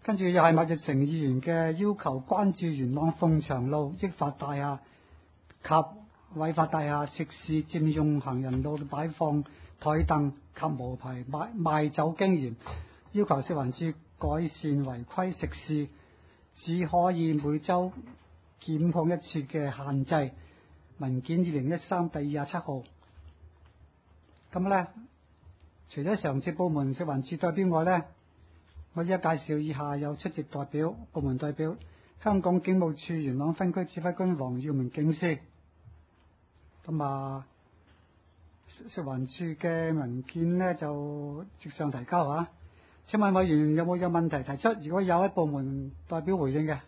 跟住又係麥日成議員嘅要求，關注元朗鳳翔路益發大廈及偉發大廈食肆佔用行人路擺放台凳及無牌賣酒經驗，要求食環署改善違規食肆只可以每週檢控一次嘅限制。文件2013第27號。咁呢，除咗常設部門食環署代表外呢，我依家介紹以下有出席部門代表，香港警務處元朗分區指揮官黃耀明警司。咁啊，食環署嘅文件呢就即上提交啊。請問委員有冇問題提出？如果有，喺部門代表回應嘅。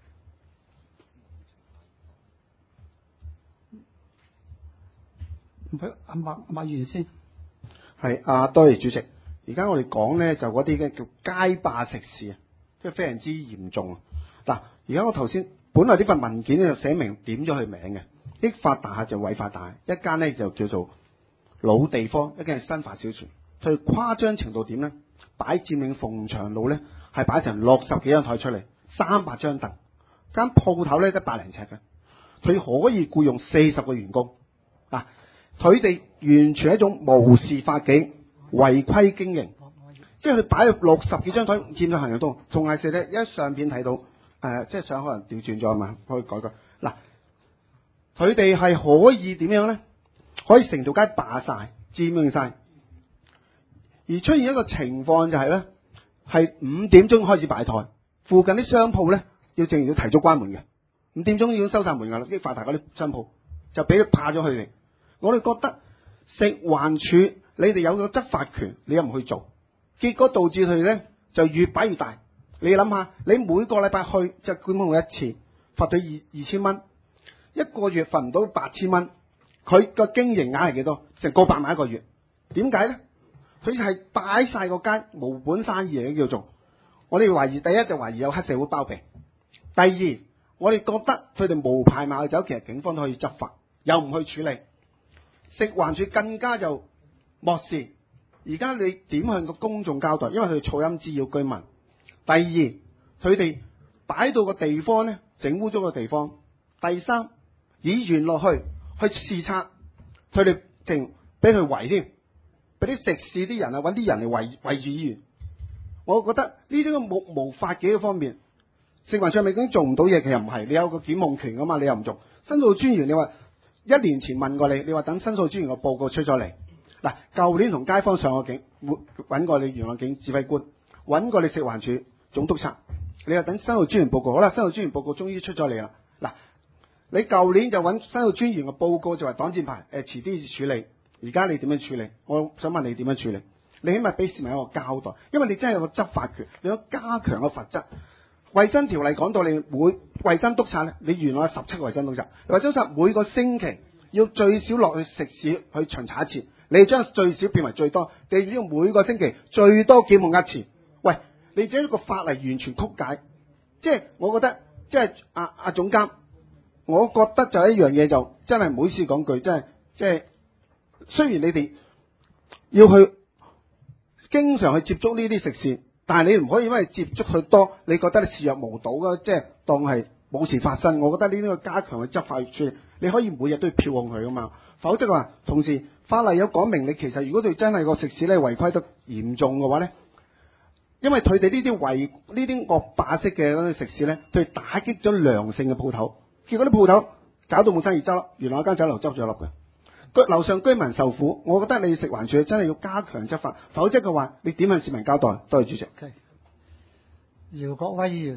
麥議員先。 係多謝主席。而家我哋講咧就嗰啲嘅叫街霸食肆啊，即係非常之嚴重啊。嗱，而家我頭先本來呢份文件咧就寫明點咗佢名嘅，益發大廈就偉發大廈，一間咧就叫做老地方，一間係新華小廚。佢誇張程度點咧？擺佔領鳳翔路咧係擺成60幾張台出嚟，300張凳，間鋪頭咧得100零尺嘅，佢可以僱用40個員工啊！佢哋完全係一種無視法紀、違規經營，即係佢擺60幾張台佔咗行人道，仲係咧一相片睇到即係相可能調轉咗嘛，可以改。嗱，佢哋係可以點樣咧？可以成條街霸晒、佔用晒，而出現一個情況就係咧，係5點鐘開始擺台，附近啲商鋪咧要提早關門嘅，5點鐘已經收晒門㗎啦，益發大嗰啲商鋪就俾佢霸咗佢哋。我哋覺得食環署你哋有個執法權，你又唔去做，結果導致佢哋咧就越擺越大。你諗下，你每個禮拜去就檢控佢一次，罰佢2000蚊，一個月罰唔到8000蚊，佢個經營額係幾多？成個100萬一個月。點解咧？佢係擺晒個街無本生意嚟嘅叫做。我哋懷疑，第一就懷疑有黑社會包庇，第二我哋覺得佢哋無牌賣酒，其實警方都可以執法，又唔去處理。食環署更加就漠視，而家你點向個公眾交代？因為佢哋噪音滋擾居民。第二，佢哋擺到個地方咧，整污糟個地方。第三，議員落去視察，佢哋淨俾佢圍添，俾啲食肆啲人啊揾啲人嚟圍住議員。我覺得呢啲個無法紀嘅方面，食環署係咪已經做唔到嘢？其實唔係，你有個檢控權噶嘛，你又唔做。申訴專員你話1年前問過你話等申訴專員個報告出咗嚟。嗱，舊年同街坊上過警，揾過你元朗警指揮官，揾過你食環署總督察，你話等申訴專員報告。好啦，申訴專員報告終於出咗嚟啦。嗱，你舊年就揾申訴專員個報告就話擋箭牌，遲啲處理。而家你點樣處理？我想問你點樣處理？你起碼俾市民一個交代，因為你真係有個執法權，你要加強個罰則。衛生條例講到你每衛生督察咧，你原來有17個衛生督察，衛生督察每個星期要最少落去食肆去巡查一次，你要將最少變為最多，你要每個星期最多檢控一次。喂，你將一個法例完全曲解，即係我覺得即係阿總監，我覺得就一樣嘢就真係唔好意思講句，真係即係雖然你哋要去經常去接觸呢啲食肆，但係你唔可以因為接觸佢多，你覺得你視若無睹嘅，即係當係冇事發生。我覺得呢啲要加強去執法處理，你可以每日都要票控佢噶嘛，否則話同時法例有講明，你其實如果佢真係個食肆咧違規得嚴重嘅話咧，因為佢哋呢啲惡霸式嘅嗰啲食肆咧，佢打擊咗良性嘅鋪頭，結果啲鋪頭搞到冇生意執笠，原來一間酒樓執咗笠嘅。樓上居民受苦，我覺得你食環署真係要加強執法，否則嘅話，你點向市民交代？多謝主席。 姚國威議員。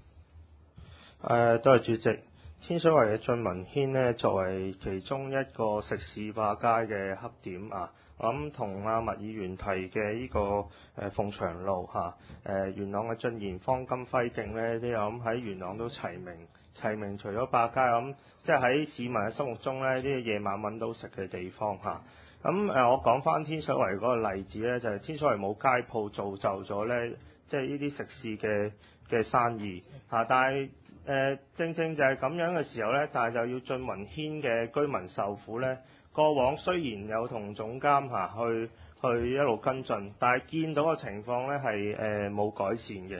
多謝主席。天水圍嘅俊文軒呢，作為其中一個食肆霸街嘅黑點啊，我諗同阿麥議員提嘅呢個鳳翔路元朗嘅俊賢坊金輝徑呢，啲我諗喺元朗都齊名，除咗霸街，我諗即係喺市民嘅心目中呢，啲夜晚揾到食嘅地方嚇。我講翻天水圍嗰個例子呢，就係天水圍冇街鋪造就咗呢，即係呢啲食肆嘅生意嚇，但係正正就係咁樣嘅時候呢，但係就要俊文軒嘅居民受苦呢。過往雖然有同總監去一路跟進，但係見到嘅情況呢係冇改善嘅。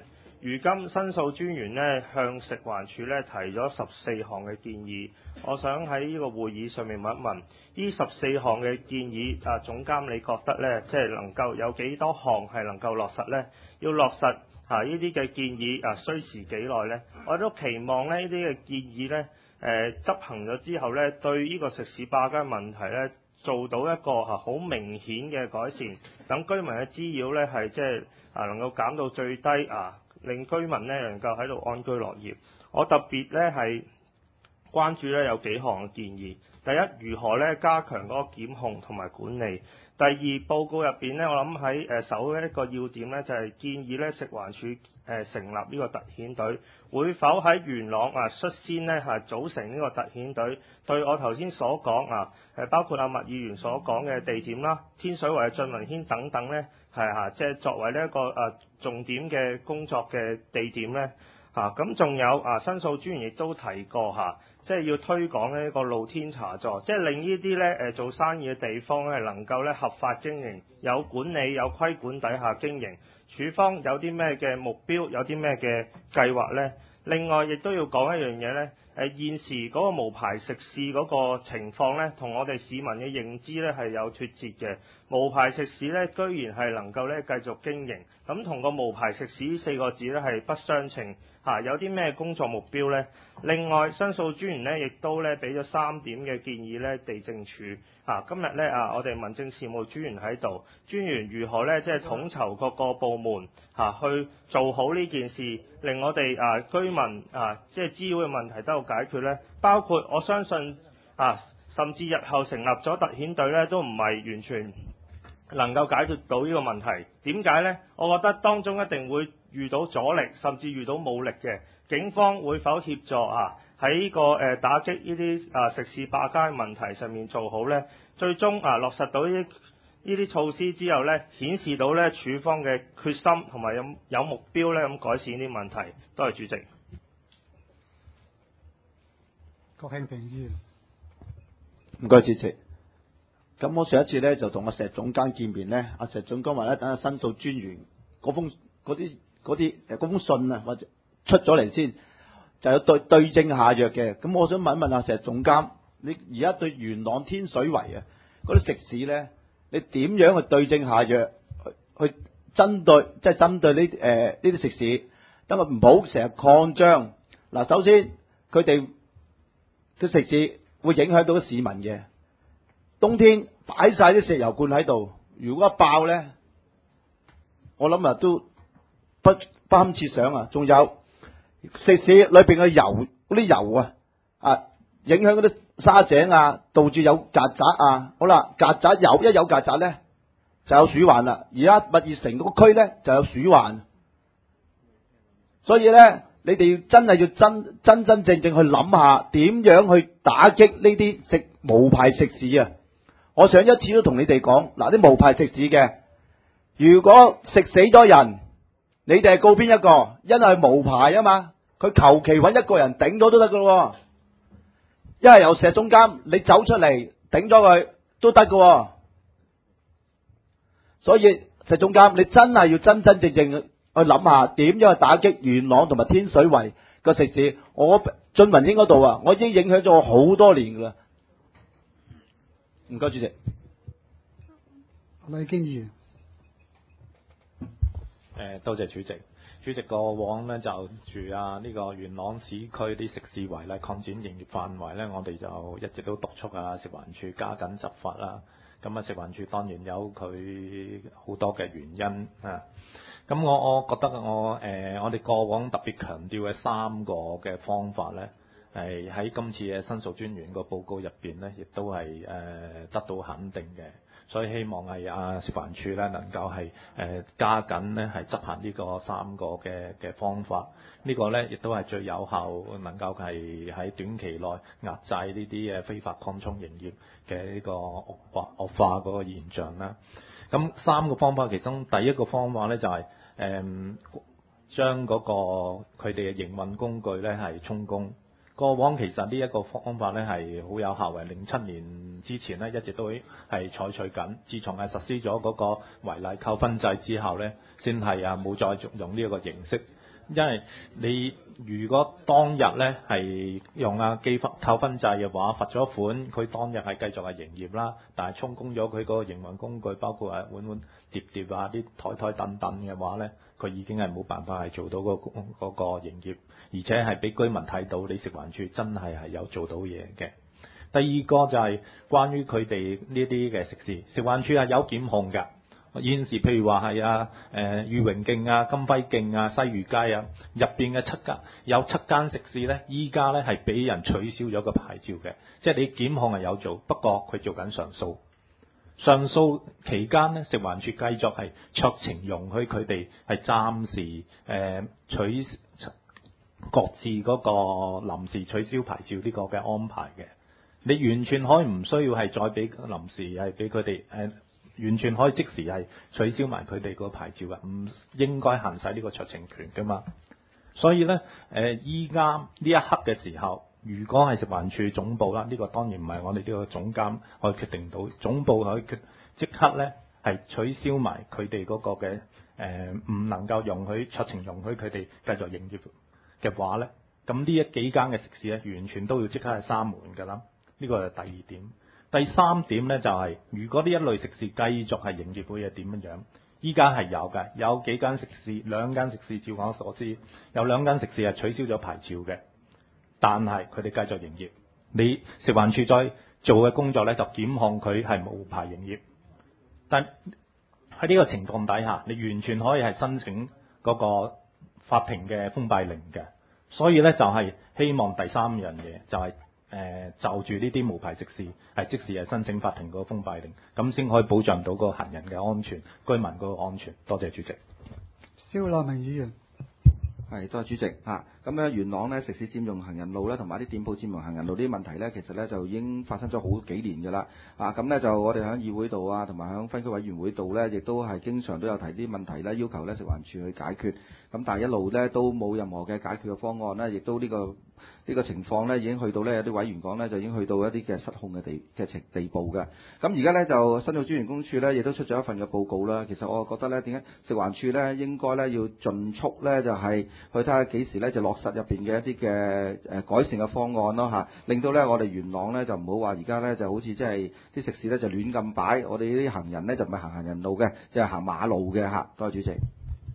如今申訴專員呢向食環署呢提咗14項嘅建議，我想喺呢個會議上面問一問，呢14項嘅建議總監你覺得呢，即係能夠有幾多項係能夠落實呢？要落實呢啲嘅建議需時幾耐呢？我都期望呢啲嘅建議呢執行咗之後呢，對呢個食肆霸街問題呢做到一個好明顯嘅改善，等居民嘅滋擾呢係即係能夠減到最低令居民呢能夠喺度安居樂業。我特別呢係關注呢有幾項嘅建議。第一，如何呢加強嗰個檢控同埋管理。第二，報告入邊呢，我諗喺首一個要點呢，就係建議呢食環署成立呢個特遣隊，會否喺元朗率先呢組成呢個特遣隊？對我頭先所講包括麥議員所講嘅地點啦、天水圍嘅俊文軒等等呢，係即係作為呢一個重點嘅工作嘅地點呢。咁仲有申訴專員亦都提過即係要推廣呢個露天茶座，即係令呢啲呢做生意嘅地方呢能夠呢合法經營，有管理有規管底下經營。署方有啲咩嘅目標，有啲咩嘅計劃呢？另外亦都要講一樣嘢呢，現時嗰個無牌食肆嗰個情況呢，同我哋市民嘅認知呢係有脫節嘅。無牌食肆呢，居然係能夠呢繼續經營，咁同個無牌食肆呢4個字呢係不相稱。有啲咩工作目標呢？另外，申訴專員呢亦都呢俾咗3點嘅建議呢，地政署今日呢我哋民政事務專員喺度，專員如何呢？即係統籌各個部門去做好呢件事，令我哋居民即係滋擾嘅問題得到解決呢？包括我相信甚至日後成立咗特遣隊呢，都唔係完全能夠解決到呢個問題。點解呢？我覺得當中一定會遇到阻力，甚至遇到武力嘅。警方會否協助喺呢個打擊呢啲食肆霸街問題上面做好呢？最終落實到呢啲措施之後呢，顯示到呢署方嘅決心同埋有目標呢咁改善呢啲問題。多謝主席。 郭慶平議員， 唔該主席。咁我上一次咧就同阿石總監見面咧，阿石總監話咧等阿申訴專員嗰封信或者出咗嚟先，就有對症下藥嘅。咁我想問一問阿石總監，你而家對元朗天水圍嗰啲食肆咧，你點樣去對症下藥，去針對呢啲食肆，等佢唔好成日擴張。嗱，首先佢哋啲食肆會影響到市民嘅。冬天擺晒啲石油罐喺度，如果一爆咧，我諗都不堪設想。仲有食肆裏邊嘅油，嗰啲油影響嗰啲沙井導致有曱甴好啦，曱甴一有曱甴咧就有鼠患啦。而家物業城嗰個區咧就有鼠患，所以咧你哋真係要真正去諗下點樣去打擊呢啲無牌食肆。我上一次都同你哋講，啲無牌食肆嘅，如果食死咗人，你哋係告邊一個？因為無牌嘛，佢求其揾一個人頂咗都得噶咯。一係由石總監你走出嚟頂咗佢都得噶。所以石總監你真係要真正去諗下點樣去打擊元朗同埋天水圍個食肆。我俊文軒嗰度我已經影響咗我好多年噶啦。唔該，主席。 李經議員， 多謝主席。主席過往呢，就住呢個元朗市區啲食肆為例，擴展營業範圍呢，我哋就一直都督促食環署加緊執法啦。咁食環署當然有佢好多嘅原因咁我覺得我哋過往特別強調嘅3個嘅方法呢，係喺今次嘅申訴專員個報告入邊呢，亦都係得到肯定嘅。所以希望係食環署咧能夠係加緊咧係執行呢個3個嘅方法。呢個咧亦都係最有效，能夠係喺短期內壓制呢啲非法擴充營業嘅呢個惡化嗰個現象啦。咁3個方法，其中第一個方法咧就係將嗰個佢哋嘅營運工具咧係充公。過往其實呢一個方法咧係好有效嘅，07年之前咧一直都係採取緊。自從係實施咗嗰個違例扣分制之後咧，先係冇再用呢一個形式。 因為你如果當日咧係用記扣分制嘅話，罰咗款，佢當日係繼續係營業啦，但係充公咗佢嗰個營運工具，包括碗碟啊、啲台等等嘅話咧，佢已經係冇辦法係做到嗰個營業，而且係俾居民睇到你食環署真係有做到嘢嘅。第二個就係關於佢哋呢啲嘅食肆，食環署係有檢控㗎。現時譬如話係裕榮徑啊、金輝徑啊、西漁街啊入邊嘅有七間食肆咧，依家咧係俾人取消咗個牌照嘅，即係你檢控係有做，不過佢做緊上訴。上訴期間咧，食環署繼續係酌情容許佢哋係暫時各自嗰個臨時取消牌照呢個嘅安排嘅。你完全可以唔需要係再俾臨時係俾佢哋完全可以即時係取消埋佢哋個牌照嘅，唔應該行使呢個酌情權噶嘛。所以咧依家呢一刻嘅時候，如果係食環署總部啦，呢個當然唔係我哋呢個總監可以決定到，總部可以即刻咧係取消埋佢哋嗰個嘅唔能夠酌情容許佢哋繼續營業嘅話咧，咁呢幾間嘅食肆咧完全都要即刻係閂門㗎啦。呢個係第二點。第三點咧就係，如果呢一類食肆繼續係營業會係點樣？依家係有嘅，有幾間食肆，兩間食肆照我所知，有兩間食肆係取消咗牌照嘅，但係佢哋繼續營業。你食環署再做嘅工作咧，就檢控佢係無牌營業。但喺呢個情況底下，你完全可以係申請嗰個法庭嘅封閉令嘅。所以咧就係希望第三樣嘢就係就住呢啲無牌食肆係即時係申請法庭嗰個封閉令，咁先可以保障到個行人嘅安全、居民嗰個安全。多謝主席。 蕭樂明議員。 係，多謝主席嚇。咁咧元朗咧食肆佔用行人路咧，同埋啲店鋪佔用行人路呢啲問題咧，其實咧就已經發生咗好幾年㗎啦。咁咧就我哋喺議會度啊，同埋喺分區委員會度咧，亦都係經常都有提啲問題咧，要求咧食環署去解決。咁但係一路咧都冇任何嘅解決嘅方案咧，亦都呢個情況咧已經去到咧有啲委員講咧就已經去到一啲嘅失控嘅地步嘅。咁而家咧就申訴專員公署咧亦都出咗一份嘅報告啦。其實我覺得咧點解食環署咧應該咧要盡速咧就係去睇下幾時咧就落實入邊嘅一啲嘅改善嘅方案咯嚇，令到咧我哋元朗咧就唔好話而家咧就好似即係啲食肆咧就亂咁擺，我哋呢啲行人咧就唔係行人路嘅，就係行馬路嘅嚇。多謝主席。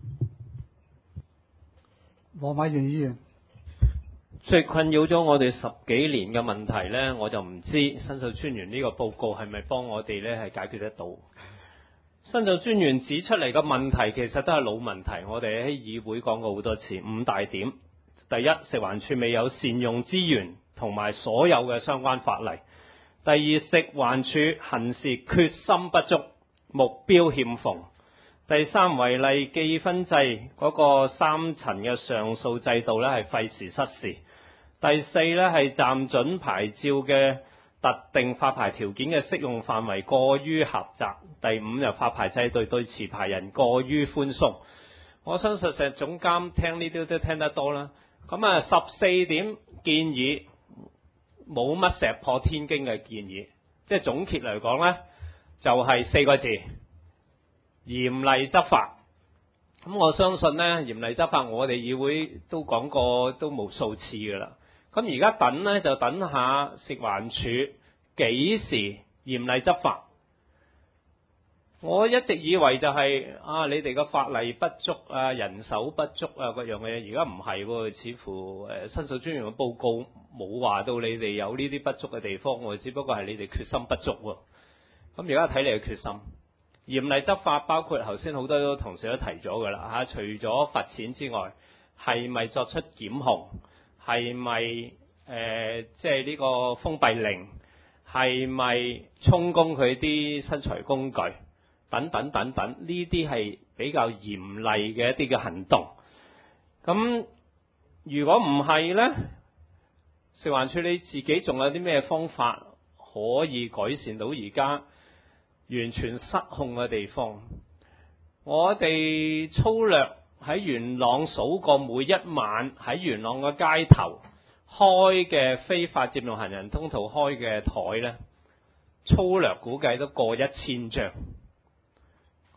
黃偉源議員。 最困擾咗我哋10幾年嘅問題呢，我就唔知申訴專員呢個報告係咪幫我哋呢係解決得到。申訴專員指出嚟嘅問題其實都係老問題，我哋喺議會講過好多次，5大點。第一，食環署未有善用資源同埋所有嘅相關法例。第二，食環署行事決心不足，目標欠奉。第三，違例記分制嗰個3層嘅上訴制度呢係費時失事。第四呢係暫准牌照嘅特定發牌條件嘅適用範圍過於狹窄。第五，就發牌制度對持牌人過於寬鬆。我相信石總監聽呢啲都聽得多啦。咁14點建議冇乜石破天驚嘅建議，即係總結嚟講呢，就係4個字：嚴厲執法。咁我相信呢，嚴厲執法我哋議會都講過都無數次㗎啦。咁而家等呢，就等下食環署幾時嚴厲執法。我一直以為就係你哋嘅法例不足啊、人手不足啊各樣嘅嘢，而家唔係喎，似乎申訴專員嘅報告冇話到你哋有呢啲不足嘅地方喎，只不過係你哋決心不足喎。咁而家睇你嘅決心，嚴厲執法包括頭先好多同事都提咗㗎啦，除咗罰錢之外，係咪作出檢控？係咪即係呢個封閉令？係咪充公佢啲生財工具？等等等等，呢啲係比較嚴厲嘅一啲嘅行動。咁如果唔係呢，食環署你自己仲有啲咩方法可以改善到而家完全失控嘅地方？我哋粗略喺元朗數過每一晚喺元朗嘅街頭開嘅非法佔用行人通道開嘅台呢，粗略估計都過1000張。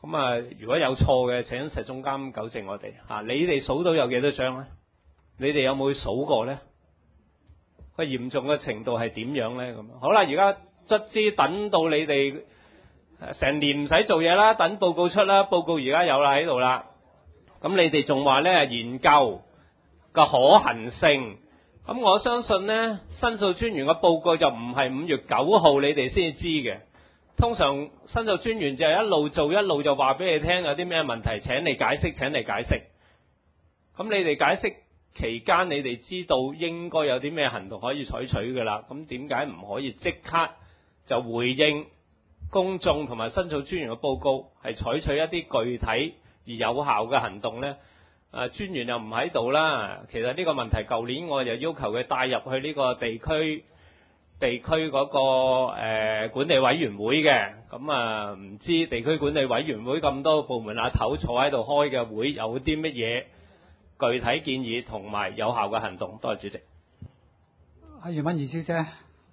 咁啊，如果有錯嘅，請石總監糾正我哋嚇。你哋數到有幾多張咧？你哋有冇數過咧？個嚴重嘅程度係點樣咧？咁好啦，而家卒之等到你哋成年唔使做嘢啦，等報告出啦，報告而家有啦喺度啦。咁你哋仲話咧研究個可行性？咁我相信咧，申訴專員嘅報告就唔係5月9號你哋先知嘅。通常申訴專員就係一路做一路就話俾你聽有啲咩問題，請你解釋，請你解釋。咁你哋解釋期間，你哋知道應該有啲咩行動可以採取㗎啦。咁點解唔可以即刻就回應公眾同埋申訴專員嘅報告，係採取一啲具體而有效嘅行動呢？專員又唔喺度啦。其實呢個問題舊年我就要求佢帶入去呢個地區嗰個管理委員會嘅。咁唔知地區管理委員會咁多部門阿頭坐喺度開嘅會有啲乜嘢具體建議同埋有效嘅行動？多謝主席。 阿袁敏儀小姐，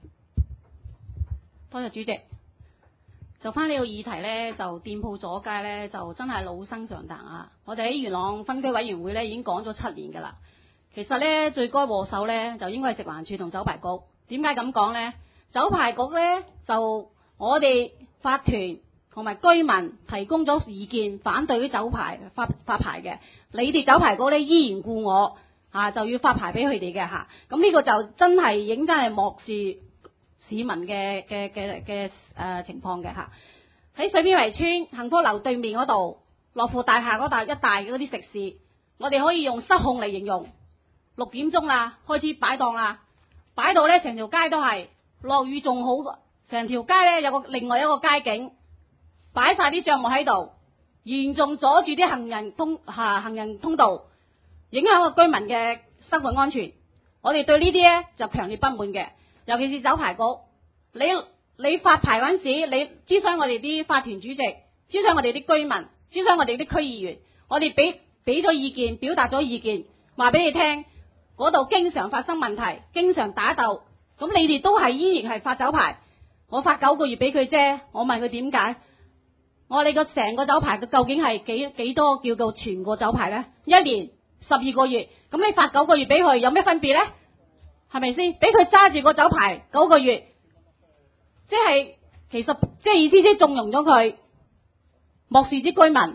多謝主席。就翻呢個議題呢，就店鋪阻街呢，就真係老生常談啊！我哋喺元朗分區委員會呢已經講咗7年㗎啦。其實呢，最該禍首呢，就應該係食環署同酒牌局。點解咁講呢？酒牌局呢，就我哋法團同埋居民提供咗意見，反對啲酒牌發牌嘅。你哋酒牌局呢，依然故我就要發牌俾佢哋嘅嚇。咁呢個就真係認真係漠視市民嘅情況嘅嚇。喺水邊圍村幸福樓對面嗰度，樂富大廈嗰度一帶嗰啲食肆，我哋可以用失控嚟形容。6點鐘啦，開始擺檔啦，擺到呢成條街都係，落雨仲好，成條街呢有另外一個街景，擺晒啲帳幕喺度，嚴重阻住啲行人通道，影響個居民嘅生活安全。我哋對呢啲呢就強烈不滿嘅。尤其是酒牌局，你發牌嗰陣時，你諮詢我哋啲法團主席，諮詢我哋啲居民，諮詢我哋啲區議員，我哋俾咗意見，表達咗意見，話俾你聽，嗰度經常發生問題，經常打鬥，咁你哋都係依然係發酒牌，我發9個月俾佢啫。我問佢點解？我話你個成個酒牌佢究竟係幾多叫做全個酒牌呢？1年12個月，咁你發9個月俾佢，有咩分別呢？係咪先？俾佢揸住個酒牌9個月，即係其實即係意思即係縱容咗佢，漠視啲居民。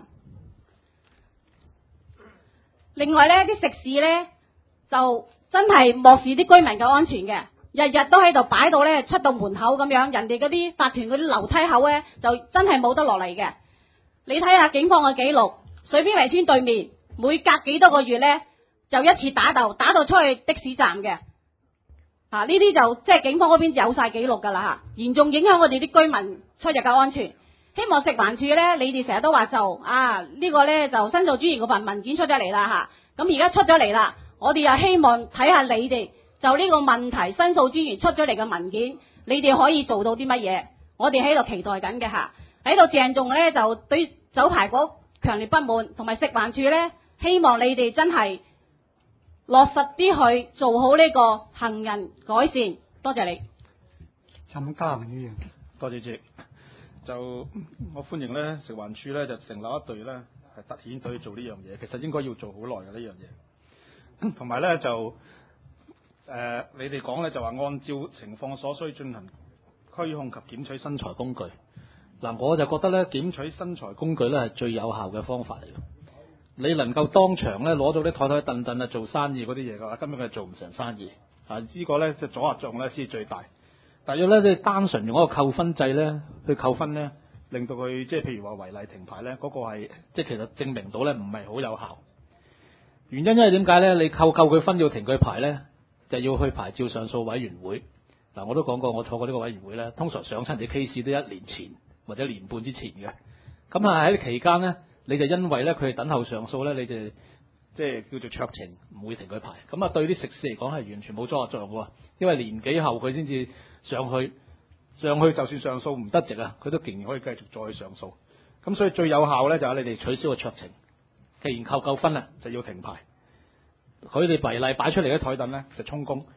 另外呢啲食肆呢，就真係漠視啲居民嘅安全嘅，日日都喺度擺到呢出到門口咁樣，人哋嗰啲法團嗰啲樓梯口呢，就真係冇得落嚟嘅。你睇下警方嘅記錄，水邊圍村對面每隔幾多個月呢，就一次打鬥，打到出去的士站嘅。呢啲就即係警方嗰邊有晒記錄㗎啦嚇，嚴重影響我哋啲居民出入嘅安全。希望食環署呢，你哋成日都話就呢個呢，就申訴專員嗰份文件出咗嚟啦嚇，咁而家出咗嚟啦，我哋又希望睇下你哋就呢個問題申訴專員出咗嚟嘅文件，你哋可以做到啲乜嘢？我哋喺度期待緊嘅嚇，喺度鄭重呢，就對酒牌局強烈不滿，同埋食環署呢，希望你哋真係落實啲去做好呢個行人改善。多謝你。 陳家明議員， 多謝主席。就我歡迎咧食環署咧就成立一隊咧係特遣隊做呢樣嘢，其實應該要做好耐嘅呢樣嘢。同埋咧就你哋講咧就話按照情況所需進行驅控及檢取身材工具。嗱，我就覺得咧檢取身材工具咧係最有效嘅方法嚟嘅。你能夠當場咧攞到啲台台凳凳啊做生意嗰啲嘢嘅話，根本佢做唔成生意。呢個咧即係阻嚇作用咧先係最大。但係咧，你單純用一個扣分制咧去扣分咧，令到佢即係譬如話違例停牌咧，嗰個係即係其實證明到咧唔係好有效。原因因為點解咧？你扣佢分要停佢牌咧，就要去牌照上訴委員會。嗱，我都講過，我坐過呢個委員會咧，通常上親啲 case 都1年前或者1年半之前嘅。咁喺期間咧，你就因為咧佢哋等候上訴咧，你哋即係叫做酌情，唔會停佢牌。咁對啲食肆嚟講係完全冇阻嚇作用喎，因為年幾後佢先至上去就算上訴唔得值啊，佢都仍然可以繼續再去上訴。咁所以最有效咧就係你哋取消個酌情，既然扣夠分啦，就要停牌。佢哋違例擺出嚟嘅台凳咧就充公。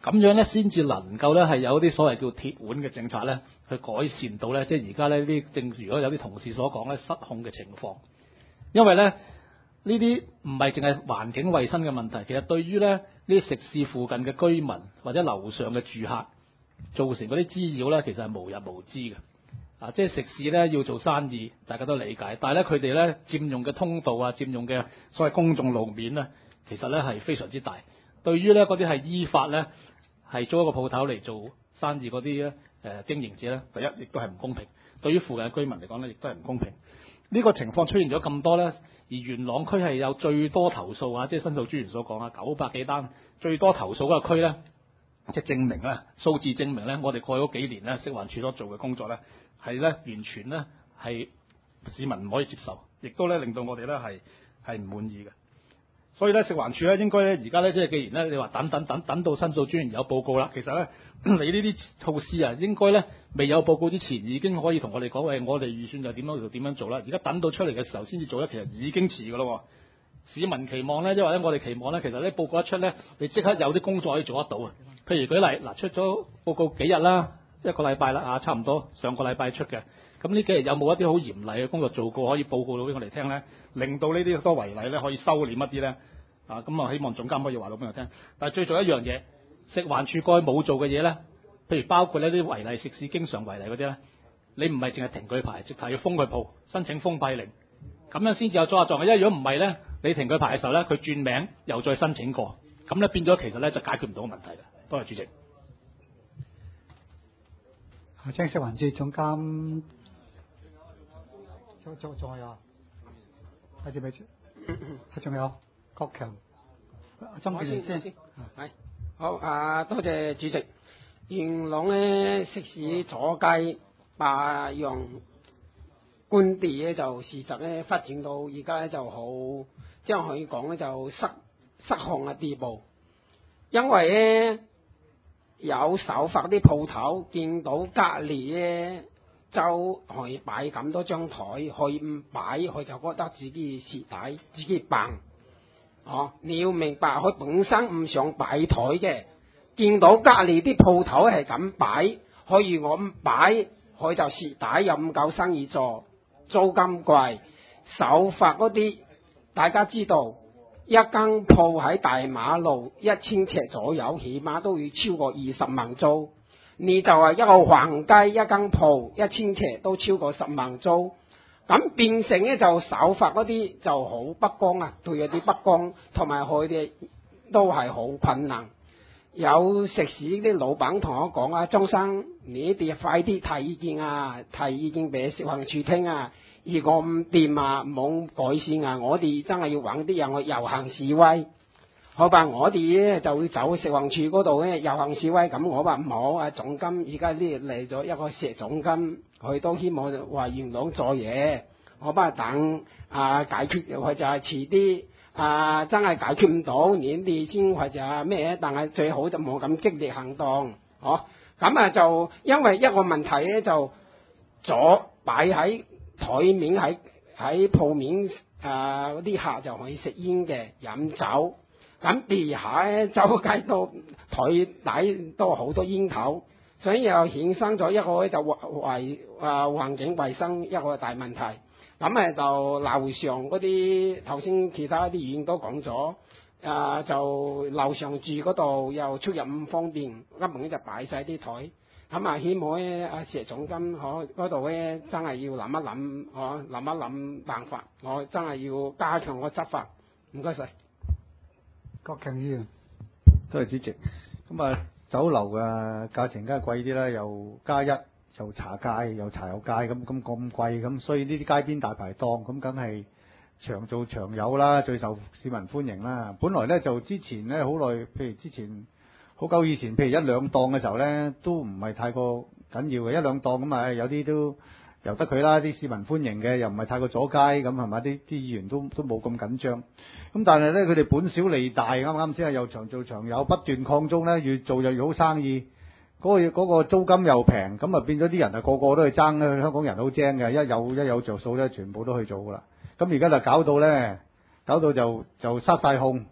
咁樣咧先至能夠咧係有啲所謂叫鐵腕嘅政策咧，去改善到咧即係而家呢啲正如果有啲同事所講咧失控嘅情況。因為咧呢啲唔係淨係環境衛生嘅問題，其實對於咧呢啲食肆附近嘅居民或者樓上嘅住客造成嗰啲滋擾咧，其實係無日無之嘅。即係食肆咧要做生意，大家都理解，但係咧佢哋咧佔用嘅通道啊，佔用嘅所謂公眾路面咧，其實咧係非常之大。對於咧嗰啲係依法咧係租一個鋪頭嚟做生意嗰啲咧經營者咧，第一亦都係唔公平。對於附近嘅居民嚟講咧，亦都係唔公平。呢個情況出現咗咁多咧，而元朗區係有最多投訴啊，即係申訴專員所講啊，900幾單最多投訴嗰個區咧，即係證明咧數字證明咧，我哋過去嗰幾年咧食環署所做嘅工作咧係咧完全咧係市民唔可以接受，亦都咧令到我哋咧係唔滿意嘅。所以咧食環署咧應該咧而家咧即係既然咧你話等到申訴專員有報告啦，其實咧你呢啲措施啊應該咧未有報告之前已經可以同我哋講，喂，我哋預算就點樣就點樣做啦。而家等到出嚟嘅時候先至做咧，其實已經遲㗎咯。市民期望咧，即係話咧我哋期望咧，其實咧報告一出咧，你即刻有啲工作可以做得到啊。譬如舉例嗱，出咗報告幾日啦，一個禮拜啦差唔多上個禮拜出嘅。咁呢幾日有冇一啲好嚴厲嘅工作做過，可以報告到俾我哋聽咧，令到呢啲多違例咧可以收斂一啲咧？咁啊希望總監可以話到俾我聽。但係最重要一樣嘢，食環署過去冇做嘅嘢咧，譬如包括呢啲違例食肆經常違例嗰啲咧，你唔係淨係停佢牌，直頭要封佢鋪，申請封閉令，咁樣先至有阻嚇作用。因為如果唔係咧，你停佢牌嘅時候咧，佢轉名又再申請過，咁咧變咗其實咧就解決唔到問題嘅。多謝主席。 請食環署總監。仲有啊？係仲未？仲有國強、曾建元先。 係好多謝主席。元朗咧食肆阻街霸讓官地咧，就事實咧發展到而家咧就好，即係可以講咧就失控嘅地步。因為咧有手法啲鋪頭見到隔離咧，就可以擺咁多張台，可以唔擺，佢就覺得自己蝕底，自己笨。你要明白，佢本身唔想擺台嘅，見到隔離啲鋪頭係咁擺，可以我唔擺，佢就蝕底，又唔夠生意做，租金貴，手法嗰啲大家知道，一間鋪喺大馬路1000尺左右，起碼都要超過20萬租。你就係一個橫街一間鋪1000尺都超過10萬租，咁變成咧就手法嗰啲就好不公啊，對有啲不公，同埋佢哋都係好困難。有食肆啲老闆同我講啊，張生你哋快啲提意見啊，提意見俾食環署聽啊，如果唔掂啊冇改善啊，我哋真係要揾啲人去遊行示威。好吧，我哋咧就會走食環署嗰度咧遊行示威，咁我話唔好啊，總監而家呢嚟咗一個石總監，佢都希望話元朗做嘢，我不等解決，佢就係遲啲真係解決唔到，你哋先或者咩，但係最好就冇咁激烈行動，咁就因為一個問題咧就擺喺台面喺鋪面嗰啲客就可以食煙嘅飲酒。咁地下咧周街都台底都好多煙頭，所以又衍生咗一個就環境衛生一個大問題。咁就樓上嗰啲頭先其他啲議員都講咗，就樓上住嗰度又出入唔方便，根本就擺晒啲台。咁希望咧石總監嗰度咧真係要諗一諗辦法，我真係要加強個執法。唔該晒。 國強議員， 多謝主席。咁酒樓嘅價錢梗係貴啲啦，又加一又茶街又茶友街咁貴，咁所以呢啲街邊大排檔咁梗係長做長有啦，最受市民歡迎啦。本來咧就之前咧好耐，譬如之前好久以前，譬如一兩檔嘅時候咧，都唔係太過緊要嘅，一兩檔咁有啲都由得佢啦，啲市民歡迎嘅，又唔係太過阻街咁係咪？啲議員都冇咁緊張。咁但係咧，佢哋本小利大，啱先又長做長有，不斷擴充咧，越做就越好生意。嗰個租金又平，咁變咗啲人個個都去爭咧。香港人好精嘅，一有着數咧，全部都去做噶啦。咁而家就搞到就失晒控，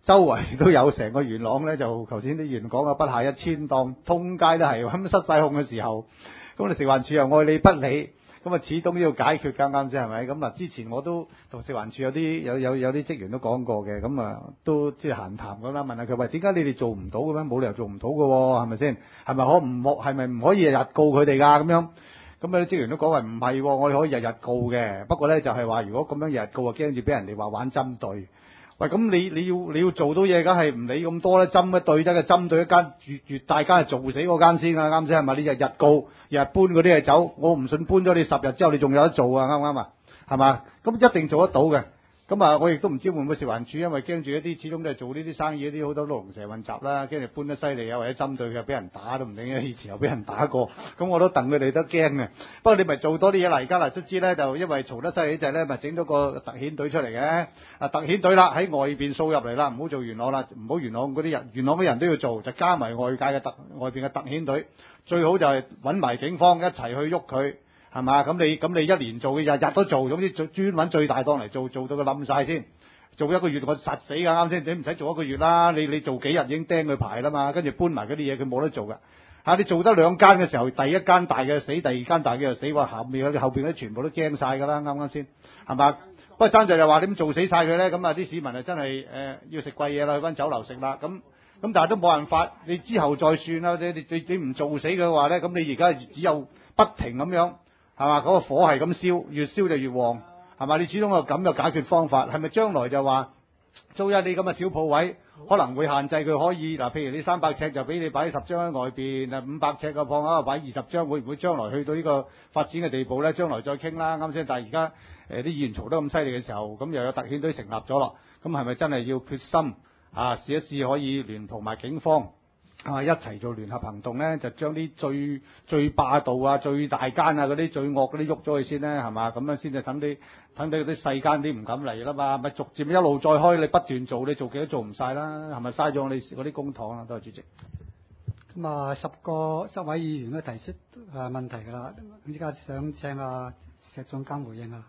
周圍都有成個元朗咧，就頭先啲議員講嘅不下1000檔，通街都係咁失晒控嘅時候，咁你食環署又愛理不理。咁啊，始終都要解決㗎，啱先係咪？咁嗱，之前我都同食環署有啲職員都講過嘅，咁啊都即係閒談咁啦，問下佢喂，點解你哋做唔到嘅咩？冇理由做唔到嘅喎，係咪先？係咪唔可以日日告佢哋㗎？咁樣咁有啲職員都講話唔係喎，我哋可以日日告嘅，不過咧就係話如果咁樣日日告啊，驚住俾人哋話玩針對。喂，咁你要做到嘢，梗係唔理咁多咧，針一對得嘅，針對一間越大間係做死嗰間先啊，啱先係咪？你日日告，日日搬嗰啲嘢走，我唔信搬咗你10日之後你仲有得做啊，啱唔啱啊？係嘛？咁一定做得到嘅。咁啊，我亦都唔知會唔會食環署，因為驚住一啲始終都係做呢啲生意嗰啲好多都龍蛇混雜啦，驚住搬得犀利啊，或者針對佢俾人打都唔定嘅，以前又俾人打過，咁我都戥佢哋都驚嘅。不過你咪做多啲嘢啦，而家嗱，卒之咧就因為嘈得犀利就咧，咪整咗個特遣隊出嚟嘅。啊，特遣隊啦，喺外邊掃入嚟啦，唔好做元朗啦，唔好元朗嗰啲人，元朗嘅人都要做，就加埋外邊嘅特遣隊，最好就係揾埋警方一齊去喐佢。係嘛？咁你一年做嘅日日都做，總之專揾最大檔嚟做到佢冧晒先。做一個月我實死㗎，啱先？你唔使做一個月啦，你做幾日已經釘佢牌啦嘛，跟住搬埋嗰啲嘢佢冇得做㗎。你做得2間嘅時候，第一間大嘅死，第二間大嘅又死，話後邊嗰啲全部都驚晒㗎啦，啱唔啱先？係嘛？不過爭在就話點做死晒佢咧？咁啊啲市民啊真係要食貴嘢啦，去返酒樓食啦。咁但係都冇辦法，你之後再算啦。你唔做死佢嘅話咧，咁你而家只有不停咁樣。係嘛？嗰個火係咁燒，越燒就越旺，係嘛？你始終有咁嘅解決方法，係咪將來就話租一啲咁嘅小鋪位，可能會限制佢可以嗱，譬如你300尺就俾你擺10張喺外邊，500尺嘅鋪啊擺20張，會唔會將來去到呢個發展嘅地步咧？將來再傾啦，啱先。但係而家啲議員嘈得咁犀利嘅時候，咁又有特遣隊成立咗啦，咁係咪真係要決心試一試可以聯同埋警方？一齊做聯合行動咧，就將啲最霸道啊、最大間啊嗰啲最惡嗰啲喐咗佢先咧，係嘛？咁樣先至等啲嗰啲細間啲唔敢嚟啦嘛，咪逐漸一路再開，你不斷做，你做幾都做唔晒啦，係咪嘥咗你嗰啲公帑啊？多謝主席。 咁啊，10位議員都提出問題㗎啦，咁依家想請石總監回應啊。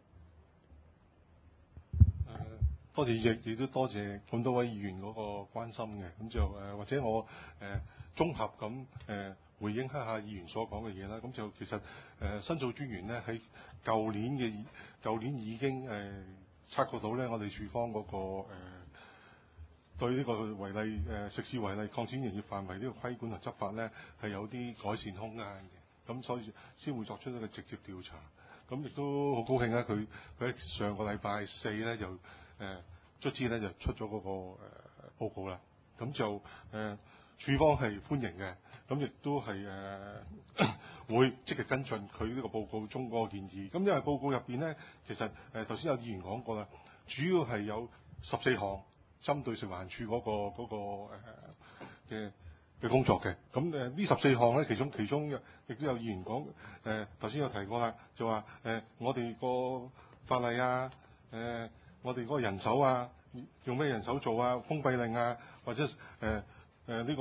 多謝亦都多謝咁多位議員嗰個關心嘅，咁就或者我綜合咁回應一下議員所講嘅嘢啦。咁就其實申訴專員咧喺舊年已經察覺到咧，我哋署方嗰個對呢個違例食肆違例擴展營業範圍呢個規管同執法咧係有啲改善空間嘅，咁所以先會作出一個直接調查。咁亦都好高興啦，佢喺上個禮拜4咧就卒之咧就出咗嗰個報告啦，咁就署方係歡迎嘅，咁亦都係會積極跟進佢呢個報告中嗰個建議。咁因為報告入邊咧，其實頭先有議員講過啦，主要係有14項針對食環署嗰個嘅工作嘅。咁呢14項咧，其中亦都有議員講，頭先有提過啦，就話我哋個法例啊，我哋嗰個人手啊，用咩人手做啊？封閉令啊，或者呢個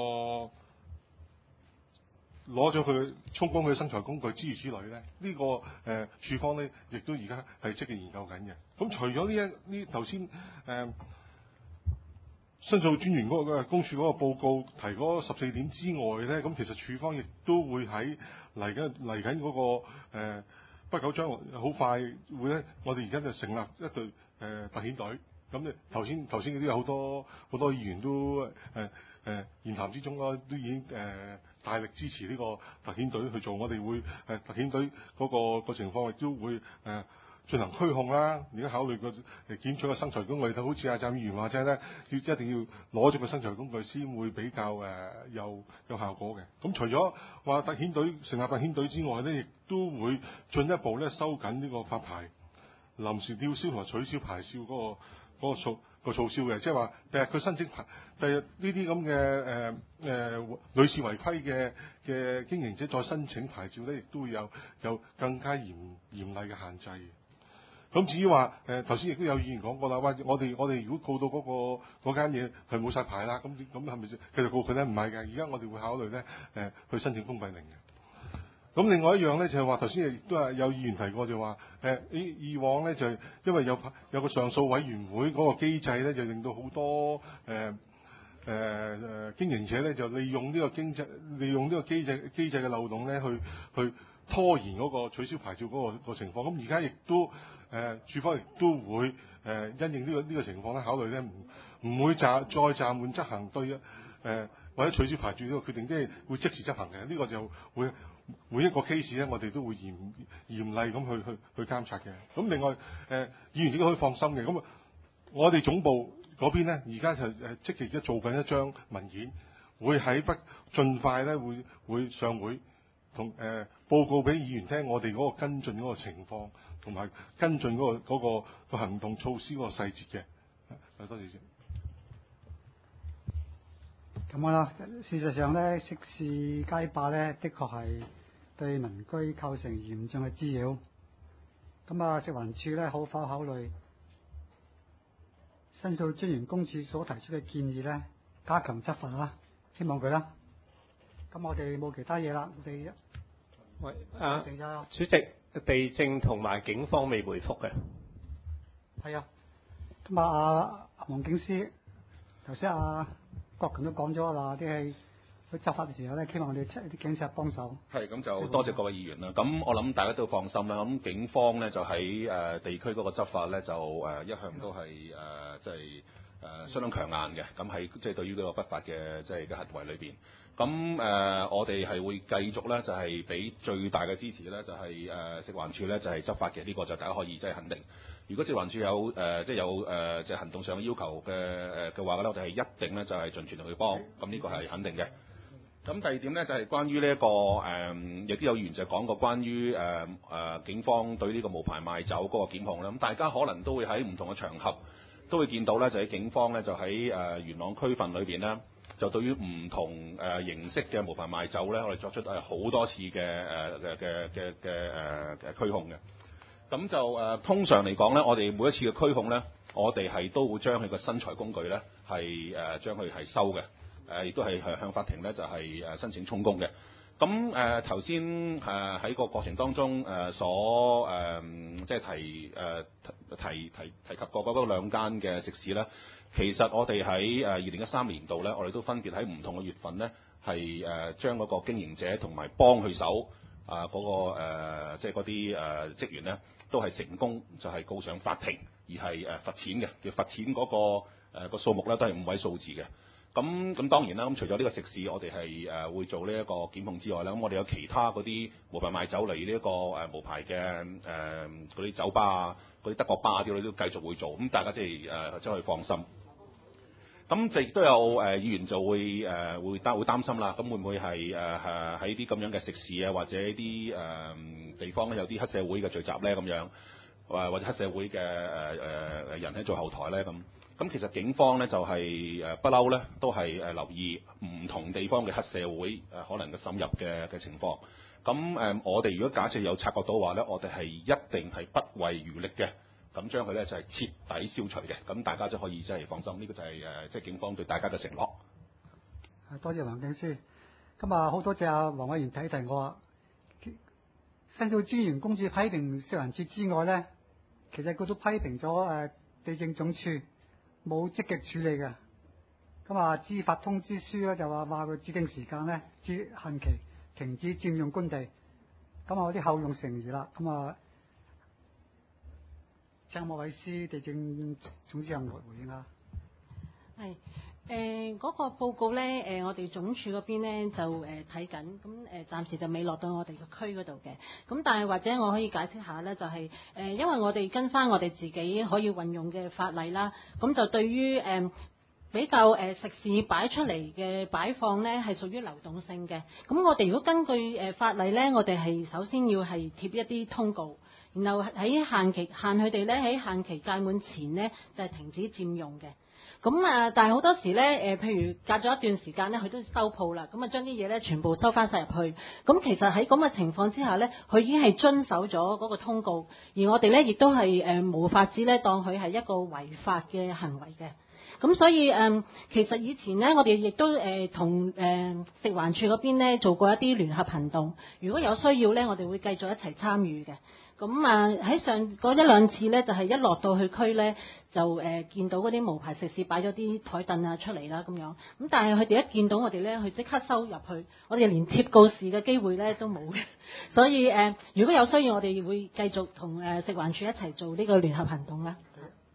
攞咗佢充公佢生財工具諸如此類咧，呢個署方咧亦都而家係積極研究緊嘅。咁除咗呢頭先申訴專員嗰個公署嗰個報告提嗰14點之外咧，咁其實署方亦都會喺嚟緊嗰個不久將好快會咧，我哋而家就成立一隊特遣隊。咁咧頭先嗰啲有好多議員都言談之中啦，都已經大力支持呢個特遣隊去做。我哋會特遣隊嗰個情況亦都會進行驅控啦。而家考慮檢取個生財工具，好似阿鄭議員話齋咧，一定要攞咗個生財工具先會比較有效果嘅。咁除咗話成立特遣隊之外咧，亦都會進一步咧收緊呢個發牌、臨時吊銷同埋取消牌照嗰個措銷嘅，即係話第日佢申請牌，第日呢啲咁嘅屢次違規嘅經營者再申請牌照咧，亦都會有更加嚴厲嘅限制。咁至於話頭先亦都有議員講過啦，喂，我哋如果告到嗰間嘢係冇晒牌啦，咁係咪繼續告佢咧？唔係嘅，而家我哋會考慮咧去申請封閉令嘅。 咁另外一樣咧就係話頭先亦都係有議員提過就話以往咧就係因為有個上訴委員會嗰個機制咧，就令到好多經營者咧就利用呢個機制嘅漏洞咧去拖延嗰個取消牌照嗰個情況。咁而家亦都處方亦都會因應呢個情況咧，考慮咧唔會再暫緩執行對或者取消牌照呢個決定，即係會即時執行嘅。呢個就會每一個 case 咧，我哋都會嚴厲咁去監察嘅。咁另外議員自己可以放心嘅。咁我哋總部嗰邊咧，而家就積極做緊一張文件，會盡快咧會上會同報告俾議員聽，我哋嗰個跟進嗰個情況，同埋跟進嗰個行動措施嗰個細節嘅。多謝主席。 咁啦，事實上咧，食肆街霸咧，的確係對民居構成嚴重嘅滋擾。咁啊，食環署咧，可否考慮申訴專員公署所提出嘅建議咧，加強執法啦？希望佢啦。咁我哋冇其他嘢啦，我哋主席，地政同埋警方未回覆嘅。 係啊。咁啊，黃警司頭先郭強都講咗啦，啲係去執法嘅時候咧，希望我哋啲警察幫手。 係，咁就多謝各位議員啦。咁我諗大家都放心啦。咁警方咧就喺地區嗰個執法咧就一向都係即係相當強硬嘅。咁喺即係對於呢個不法嘅即係嘅行為裏邊，咁我哋係會繼續咧就係俾最大嘅支持咧，就係食環署咧就係執法嘅。呢個就大家可以即係肯定。如果食環署有即係有即係行動上嘅要求嘅話咧，我哋係一定咧就係盡全力去幫。咁呢個係肯定嘅。咁第二點咧就係關於呢一個亦都有議員就講過關於警方對呢個無牌賣酒嗰個檢控啦。咁大家可能都會喺唔同嘅場合都會見到咧，就喺警方咧就喺元朗區份裏邊咧，就對於唔同形式嘅無牌賣酒咧，我哋作出好多次嘅驅控嘅。咁就通常嚟講咧，我哋每一次嘅驅控咧，我哋係都會將佢個身材工具咧係將佢係收嘅，亦都係向法庭咧就係申請充公嘅。咁頭先喺個過程當中所即係提及過嗰兩間嘅食肆咧，其實我哋喺2013年度咧，我哋都分別喺唔同嘅月份咧係將嗰個經營者同埋幫佢手嗰個即係嗰啲職員咧，都係成功就係告上法庭，而係罰錢嘅。叫罰錢嗰個數目咧都係5位數字嘅。咁當然啦，咁除咗呢個食肆，我哋係會做呢一個檢控之外咧，咁我哋有其他嗰啲無牌賣酒嚟呢一個無牌嘅嗰啲酒吧啊、嗰啲德國吧啲，我哋都繼續會做。咁大家即係可以放心。咁亦都有議員就會擔心啦。咁會唔會係喺啲咁樣嘅食肆啊，或者啲地方咧有啲黑社會嘅聚集咧咁樣，或者黑社會嘅人喺做後台咧咁？咁其實警方咧就係不嬲咧，都係留意唔同地方嘅黑社會可能嘅滲入嘅情況。咁我哋如果假設有察覺到話咧，我哋係一定係不遺餘力嘅，咁將佢咧就係徹底消除嘅。咁大家都可以真係放心，呢個就係即係警方對大家嘅承諾。 多謝黃警司。咁啊，好多謝阿黃委員提我啊。申訴專員公署批評食環署之外咧，其實佢都批評咗地政總署冇積極處理嘅。咁啊，知法通知書咧就話佢指定時間咧限期停止佔用官地。咁啊，啲後用成疑啦。咁啊，請莫偉斯地政總主任回應下。 係。嗰個報告咧，我哋總署嗰邊咧就睇緊，咁暫時就未落到我哋個區嗰度嘅。咁但係或者我可以解釋下咧，就係因為我哋跟翻我哋自己可以運用嘅法例啦，咁就對於比較食肆擺出嚟嘅擺放咧係屬於流動性嘅。咁我哋如果根據法例咧，我哋係首先要係貼一啲通告，然後喺限佢哋咧喺限期屆滿前咧就係停止佔用嘅。咁但係好多時咧，譬如隔咗一段時間咧，佢都收鋪啦，咁將啲嘢咧全部收翻晒入去。咁其實喺咁嘅情況之下咧，佢已經係遵守咗嗰個通告，而我哋咧亦都係無法子咧當佢係一個違法嘅行為嘅。 咁所以其實以前呢，我哋亦都同食環署嗰邊呢做過一啲聯合行動。如果有需要呢，我哋會繼續一齊參與嘅。咁喺上嗰一兩次呢，就係一落到去區呢，就見到嗰啲無牌食肆擺咗啲台凳啊出嚟啦咁樣。咁但係佢哋一見到我哋呢，佢即刻收入去，我哋連貼告示嘅機會呢都冇嘅。所以如果有需要，我哋會繼續同食環署一齊做呢個聯合行動啦。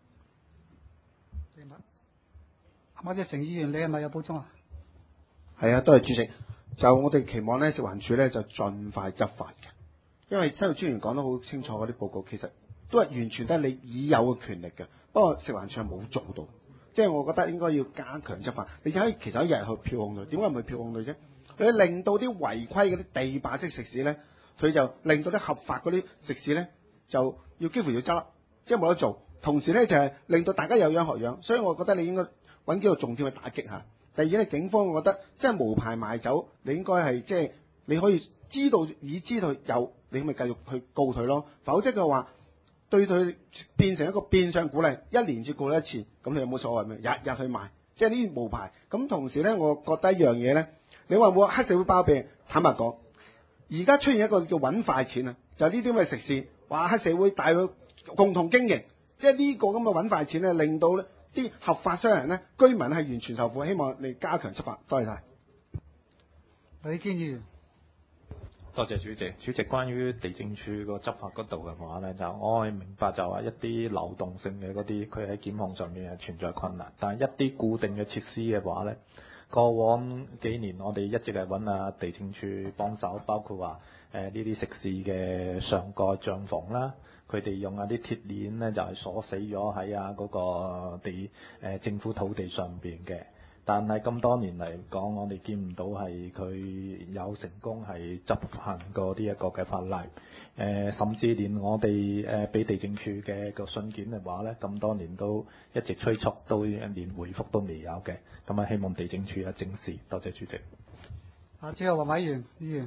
或者成議員，你係咪有補充啊？ 係啊，多謝主席。就我哋期望咧，食環署咧就盡快執法嘅。因為申訴專員講得好清楚，嗰啲報告其實都係完全都係你已有嘅權力嘅，不過食環署係冇做到，即係我覺得應該要加強執法。你就可以其實一日去票控佢，點解唔去票控佢啫？你令到啲違規嗰啲地霸式食肆咧，佢就令到啲合法嗰啲食肆咧，就要幾乎要執笠，即係冇得做。同時咧就係令到大家有樣學樣，所以我覺得你應該揾幾個重點去打擊下。第二咧，警方我覺得即係無牌賣酒，你應該係即係你可以知道有。你咪繼續去告佢咯，否則嘅話對佢變成一個變相鼓勵，一年至告一次，咁你有冇所謂咩？日日去賣，即係呢啲無牌。咁同時咧，我覺得一樣嘢咧，你話冇黑社會包庇，坦白講，而家出現一個叫揾快錢啊，就係呢啲咁嘅食肆，話黑社會大佬共同經營，即係呢個咁嘅揾快錢咧，令到咧啲合法商人咧居民係完全受苦。希望你加強執法，多謝晒。 李堅議員。 多謝主席。主席，關於地政處個執法嗰度嘅話呢，就我係明白就話一啲流動性嘅嗰啲，佢喺檢控上面係存在困難。但係一啲固定嘅設施嘅話呢，過往幾年我哋一直係揾地政處幫手，包括話呢啲食肆嘅上蓋帳篷啦，佢哋用啲鐵鏈呢，就係鎖死咗喺嗰個政府土地上邊嘅。但係咁多年嚟講，我哋見唔到係佢有成功係執行過呢一個嘅法例，甚至連我哋俾地政處嘅個信件嘅話咧，咁多年都一直催促，都連回覆都未有嘅。咁希望地政處正視。多謝主席。 最後黃委員議員。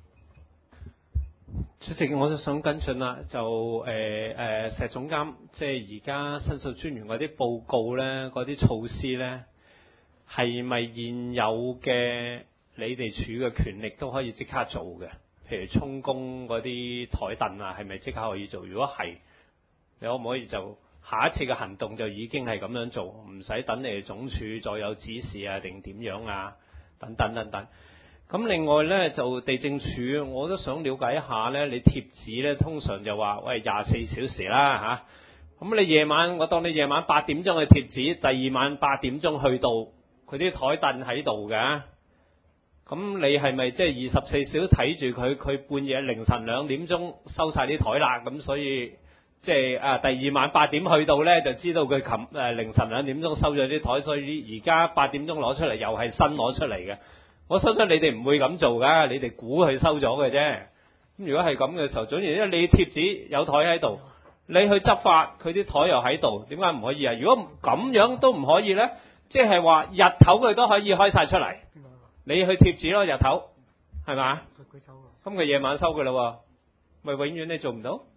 主席，我就想跟進啦，就石總監，即係而家申訴專員嗰啲報告咧，嗰啲措施咧。係咪現有嘅你哋處嘅權力都可以即刻做嘅？譬如充公嗰啲台凳啊，係咪即刻可以做？如果係，你可唔可以就下一次嘅行動就已經係咁樣做，唔使等你哋總署再有指示啊，定點樣啊？等等等等。咁另外呢，就地政署，我都想了解一下呢，你貼紙呢，通常就話喂24小時啦嚇。咁你夜晚，我當你夜晚8點鐘去貼紙，第二晚8點鐘去到。佢啲台凳喺度嘅，咁你係咪即係24小時睇住佢？佢半夜凌晨2點鐘收晒啲台啦，咁所以即係第二晚8點去到呢，就知道佢凌晨2點鐘收咗啲台，所以而家8點鐘攞出嚟又係新攞出嚟嘅。我相信你哋唔會咁做㗎，你哋估佢收咗嘅啫。咁如果係咁嘅時候，總之因為你貼紙有台喺度，你去執法，佢啲台又喺度，點解唔可以啊？如果咁樣都唔可以呢？即係話日頭佢都可以開晒出嚟，你去貼紙咯，日頭係嘛？咁佢夜晚收㗎啦，咪永遠你做唔到？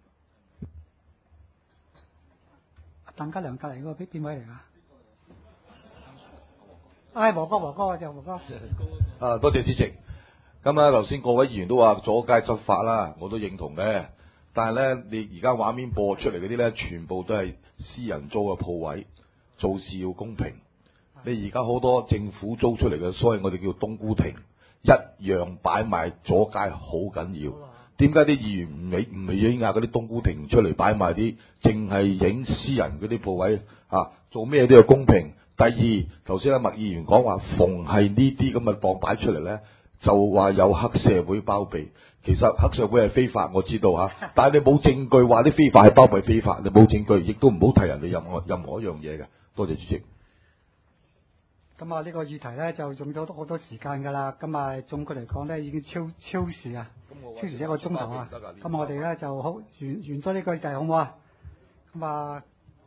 鄧家良隔離嗰個邊位嚟㗎？和哥就和哥。 多謝主席。咁啊，頭先各位議員都話阻街執法啦，我都認同嘅。但係咧，你而家畫面播出嚟嗰啲咧，全部都係私人租嘅鋪位，做事要公平。你而家好多政府租出嚟嘅，所以我哋叫冬菇亭，一樣擺埋阻街，好緊要。點解啲議員唔係影下嗰啲冬菇亭出嚟擺埋啲，淨係影私人嗰啲鋪位啊？做咩都要公平。第二，頭先麥議員講話，逢係呢啲咁嘅檔擺出嚟咧，就話有黑社會包庇。其實黑社會係非法，我知道嚇，但係你冇證據話啲非法係包庇非法，你冇證據，亦都唔好提人哋任何一樣嘢嘅。多謝主席。 咁呢個議題咧就用咗好多時間㗎啦，咁總括嚟講咧已經超時啊，超時1個鐘頭啊。咁我哋咧就好完咗呢個議題好唔好啊？咁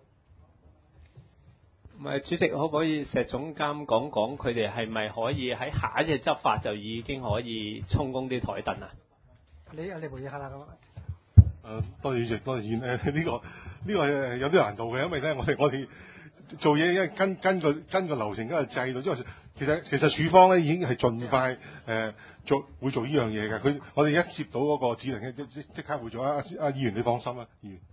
唔係主席，可唔可以石總監講講佢哋係咪可以喺下一次執法就已經可以充公啲台凳啊？ 你回應下啦咁。 多謝主席，多謝議員。呢個係有啲難度嘅，因為咧我哋做嘢，因為跟個流程、跟個制度，因為其實處方咧已經係盡快會做呢樣嘢嘅。我哋一接到嗰個指令即刻會做。阿議員你放心啦，議員。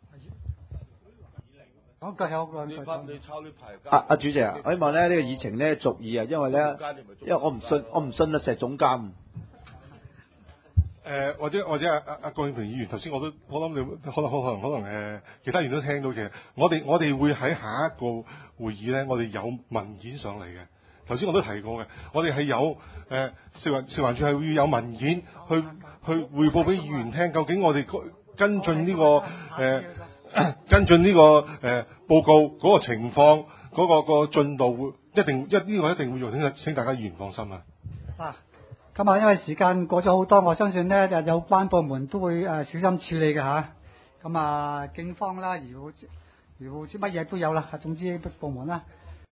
好嘅，有個。 你抄呢排。 主席啊，我希望咧呢個議程咧續議啊，因為我唔信啊石總監。 或者阿郭永平議員，頭先我諗你可能其他議員都聽到嘅，我哋會喺下一個會議咧，我哋有文件上嚟嘅。頭先我都提過嘅，我哋係有食環署係會有文件去匯報俾議員聽，究竟我哋跟進呢個報告嗰個情況嗰個進度會一定會用，請大家議員放心啊。 咁啊，因為時間過咗好多，我相信咧有關部門都會小心處理嘅嚇。咁啊，警方啦、漁護署乜嘢都有啦，總之部門啦。